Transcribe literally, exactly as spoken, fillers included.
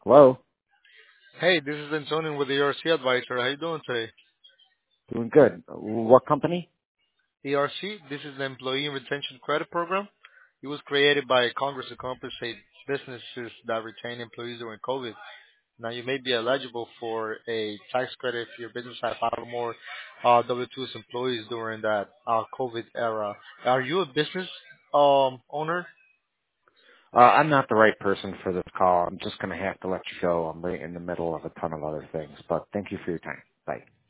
Hello? Hey, this is Antonin with the E R C Advisor. How you doing today? Doing good. What company? E R C, this is the Employee Retention Credit Program. It was created by Congress to compensate businesses that retain employees during COVID. Now, you may be eligible for a tax credit if your business has five or more uh, W two's employees during that uh, COVID era. Are you a business um, owner? Uh, I'm not the right person for this call. I'm just going to have to let you go. I'm right in the middle of a ton of other things, but thank you for your time. Bye.